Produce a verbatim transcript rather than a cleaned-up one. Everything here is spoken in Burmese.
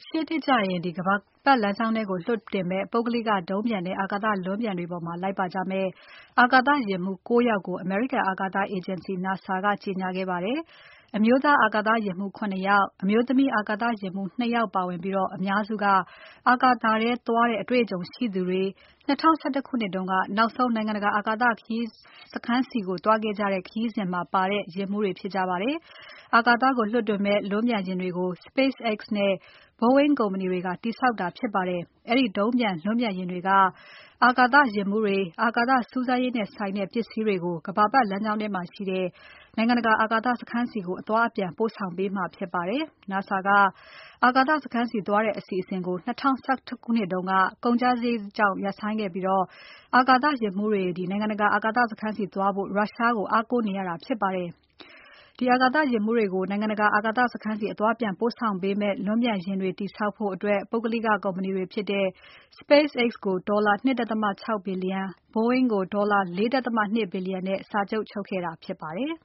ရှေ့နှစ်ကျရင် ကမ္ဘာပတ်လမ်းကြောင်းထဲကို လွှတ်တင်မယ့် ပုဂ္ဂလိကဒုံးပျံနဲ့ အာကာသလွန်းပျံတွေပေါ်မှာ လိုက်ပါကြမယ့် အာကာသယာဉ်မှူး ၉ ယောက်ကို အမေရိကန်အာကာသအေဂျင်စီ NASA ကကြေညာခဲ့ပါတယ်။ အမျိုးသားအာကာသယာဉ်မှူး ၇ ယောက် အမျိုးသမီးအာကာသယာဉ်မှူး ၂ ယောက်ပါဝင်ပြီး အများစုက အာကာသထဲသွားတဲ့ အတွေ့အကြုံရှိသူတွေ ၂၀၁၁ ခုနှစ်တုန်းက နောက်ဆုံး နိုင်ငံတကာအာကာသစခန်းဆီသွားခဲ့ကြတဲ့ ခရီးစဉ်မှာပါတဲ့ ယာဉ်မှူးတွေဖြစ်ကြပါတယ်။ အာကာသကိုလွှတ်တင်မယ့် လွန်းပျံယာဉ်တွေကို SpaceX နဲ့ Boeing ကုမ္ပဏီတွေက တည်ဆောက်တာဖြစ်ပါတယ်။ အဲဒီဒုံးပျံ လွန်းပျံယာဉ်တွေက အာကာသယာဉ်မှူးတွေ အာကာသစူးစမ်းရေးနဲ့ဆိုင်တဲ့ ပစ္စည်းတွေကို ကမ္ဘာပါတ်လမ်းကြောင်းထဲမှာရှိတဲ့ နိုင်ငံတကာအာကာသစခန်းဆီ အသွားအပြန်ပို့ဆောင်ပေးမှာဖြစ်ပါတယ်။ NASA ကအာကာသစခန်းဆီသွားတဲ့ အစီအစဉ်ကို ၂၀၁၁ ခုနှစ်တုန်းက ကုန်ကျစရိတ်ကြောင့် ရပ်ဆိုင်းခဲ့ပြီး အာကာသယာဉ်မှူးတွေ နိုင်ငံတကာအာကာသစခန်းဆီသွားဖို့ ရုရှားကို အားကိုးနေရတာဖြစ်ပါတယ်။ အာကာသယာဉ်မှူးတွေကို နိုင်ငံတကာအာကာသစခန်းဆီ အသွားအပြန်ပို့ဆောင်ပေးမယ့် လွန်းပျံယာဉ်တွေတည်ဆောက်ဖို့ ပုဂ္ဂလိကကုမ္ပဏီတွေဖြစ်တဲ့ SpaceX ကို ဒေါ်လာ ၂.၆ ဘီလျံ Boeing ကိုဒေါ်လာ ၄.၂ ဘီလျံနဲ့ စာချုပ်ချုပ်ခဲ့တာဖြစ်ပါတယ်။